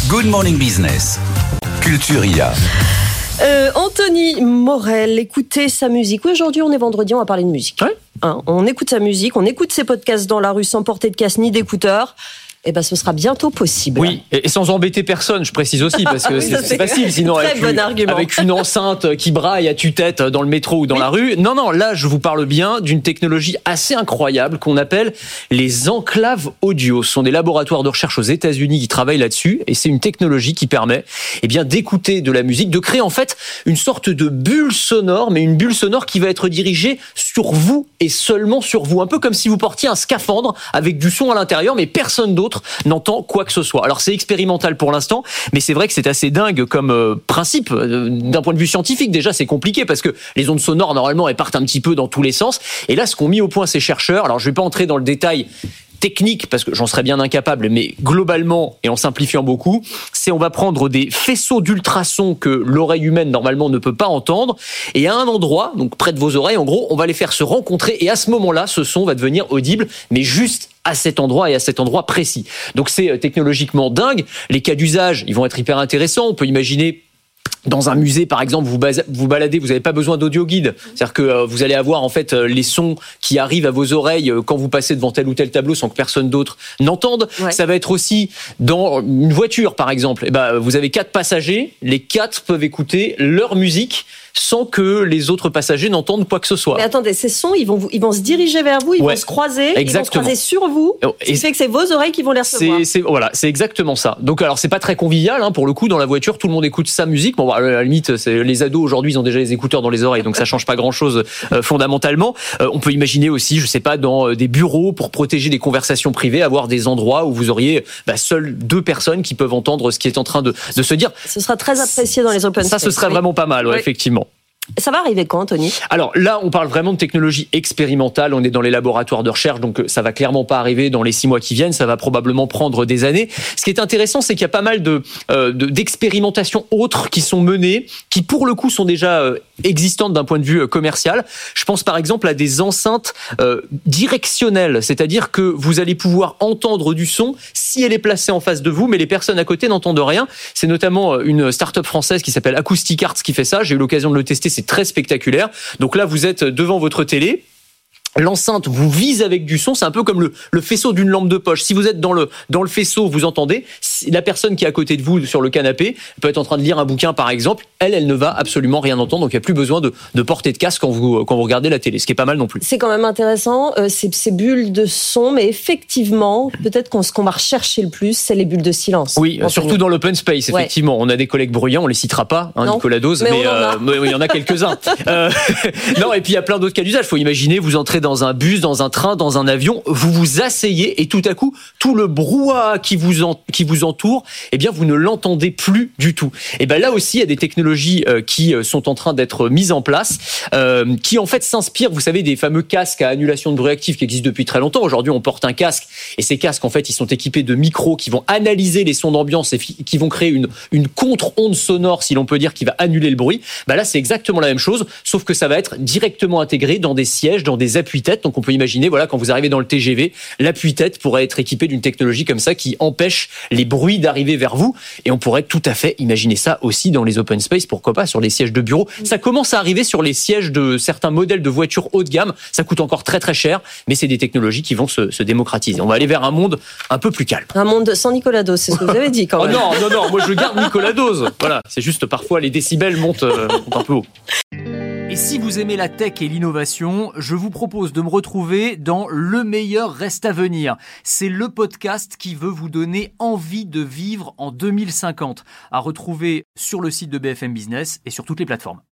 Good Morning Business, Culture IA. Anthony Morel, écoutez sa musique. Oui, aujourd'hui, on est vendredi, on va parler de musique. Ouais. On écoute sa musique, on écoute ses podcasts dans la rue sans porter de casque ni d'écouteurs. Eh ben, ce sera bientôt possible. Oui, et sans embêter personne, je précise aussi, parce que oui, c'est facile, sinon avec une enceinte qui braille à tue-tête dans le métro ou dans la rue. Non, là, je vous parle bien d'une technologie assez incroyable qu'on appelle les enclaves audio. Ce sont des laboratoires de recherche aux États-Unis qui travaillent là-dessus, et c'est une technologie qui permet, d'écouter de la musique, de créer en fait une sorte de bulle sonore, mais une bulle sonore qui va être dirigée sur vous et seulement sur vous. Un peu comme si vous portiez un scaphandre avec du son à l'intérieur, mais personne d'autre n'entend quoi que ce soit. Alors c'est expérimental pour l'instant, mais c'est vrai que c'est assez dingue comme principe. D'un point de vue scientifique, déjà c'est compliqué parce que les ondes sonores normalement elles partent un petit peu dans tous les sens. Et là, ce qu'ont mis au point ces chercheurs, alors je vais pas entrer dans le détail technique parce que j'en serais bien incapable, mais globalement et en simplifiant beaucoup, c'est on va prendre des faisceaux d'ultrasons que l'oreille humaine normalement ne peut pas entendre, et à un endroit, donc près de vos oreilles, en gros, on va les faire se rencontrer, et à ce moment-là, ce son va devenir audible, mais juste à cet endroit et à cet endroit précis. Donc c'est technologiquement dingue. Les cas d'usage, ils vont être hyper intéressants. On peut imaginer dans un musée, par exemple, vous baladez, vous n'avez pas besoin d'audio guide. C'est-à-dire que vous allez avoir en fait les sons qui arrivent à vos oreilles quand vous passez devant tel ou tel tableau sans que personne d'autre n'entende. Ouais. Ça va être aussi dans une voiture, par exemple. Vous avez 4 passagers, les 4 peuvent écouter leur musique sans que les autres passagers n'entendent quoi que ce soit. Mais attendez, ces sons, ils vont se diriger vers vous, ils vont se croiser, exactement. Ils vont se croiser sur vous, ce qui fait que c'est vos oreilles qui vont les recevoir. C'est exactement ça. Donc alors, c'est pas très convivial, pour le coup, dans la voiture, tout le monde écoute sa musique. Bon, à la limite, les ados, aujourd'hui, ils ont déjà les écouteurs dans les oreilles, donc ça change pas grand-chose fondamentalement. On peut imaginer aussi, je sais pas, dans des bureaux, pour protéger des conversations privées, avoir des endroits où vous auriez seules 2 personnes qui peuvent entendre ce qui est en train de se dire. Ce sera très apprécié dans les open space. Ça, ce serait vraiment pas mal, effectivement. Ça va arriver quand, Anthony ? Alors là, on parle vraiment de technologie expérimentale. On est dans les laboratoires de recherche, donc ça va clairement pas arriver dans les 6 mois qui viennent. Ça va probablement prendre des années. Ce qui est intéressant, c'est qu'il y a pas mal d'expérimentations autres qui sont menées, qui pour le coup sont déjà existantes d'un point de vue commercial. Je pense par exemple à des enceintes directionnelles, c'est-à-dire que vous allez pouvoir entendre du son si elle est placée en face de vous, mais les personnes à côté n'entendent rien. C'est notamment une start-up française qui s'appelle Acoustic Arts qui fait ça. J'ai eu l'occasion de le tester. C'est très spectaculaire. Donc là, vous êtes devant votre télé. L'enceinte vous vise avec du son, c'est un peu comme le faisceau d'une lampe de poche. Si vous êtes dans le faisceau, vous entendez. La personne qui est à côté de vous sur le canapé peut être en train de lire un bouquin, par exemple. Elle ne va absolument rien entendre, donc il n'y a plus besoin de porter de casque quand vous regardez la télé, ce qui est pas mal non plus. C'est quand même intéressant, ces bulles de son, mais effectivement, peut-être ce qu'on va rechercher le plus, c'est les bulles de silence. Oui, surtout dans l'open space, effectivement. Ouais. On a des collègues bruyants, on les citera pas, Nicolas Dose, mais il y en a quelques-uns. Non, et puis il y a plein d'autres cas d'usage. Il faut imaginer, vous entrez dans un bus, dans un train, dans un avion, vous vous asseyez et tout à coup, tout le brouhaha qui vous entoure, vous ne l'entendez plus du tout. Et là aussi, il y a des technologies qui sont en train d'être mises en place, qui en fait s'inspirent, vous savez, des fameux casques à annulation de bruit actif qui existent depuis très longtemps. Aujourd'hui, on porte un casque et ces casques, en fait, ils sont équipés de micros qui vont analyser les sons d'ambiance et qui vont créer une contre-onde sonore, si l'on peut dire, qui va annuler le bruit. Là, c'est exactement la même chose, sauf que ça va être directement intégré dans des sièges, dans des appuis-tête. Donc, on peut imaginer, quand vous arrivez dans le TGV, l'appui-tête pourrait être équipé d'une technologie comme ça qui empêche les bruits d'arriver vers vous. Et on pourrait tout à fait imaginer ça aussi dans les open space, pourquoi pas sur les sièges de bureau. Ça commence à arriver sur les sièges de certains modèles de voitures haut de gamme. Ça coûte encore très très cher, mais c'est des technologies qui vont se démocratiser. On va aller vers un monde un peu plus calme. Un monde sans Nicolas Dose, c'est ce que vous avez dit quand même. Non, moi je garde Nicolas Dose. Voilà, c'est juste parfois les décibels montent un peu haut. Et si vous aimez la tech et l'innovation, je vous propose de me retrouver dans Le meilleur reste à venir. C'est le podcast qui veut vous donner envie de vivre en 2050. À retrouver sur le site de BFM Business et sur toutes les plateformes.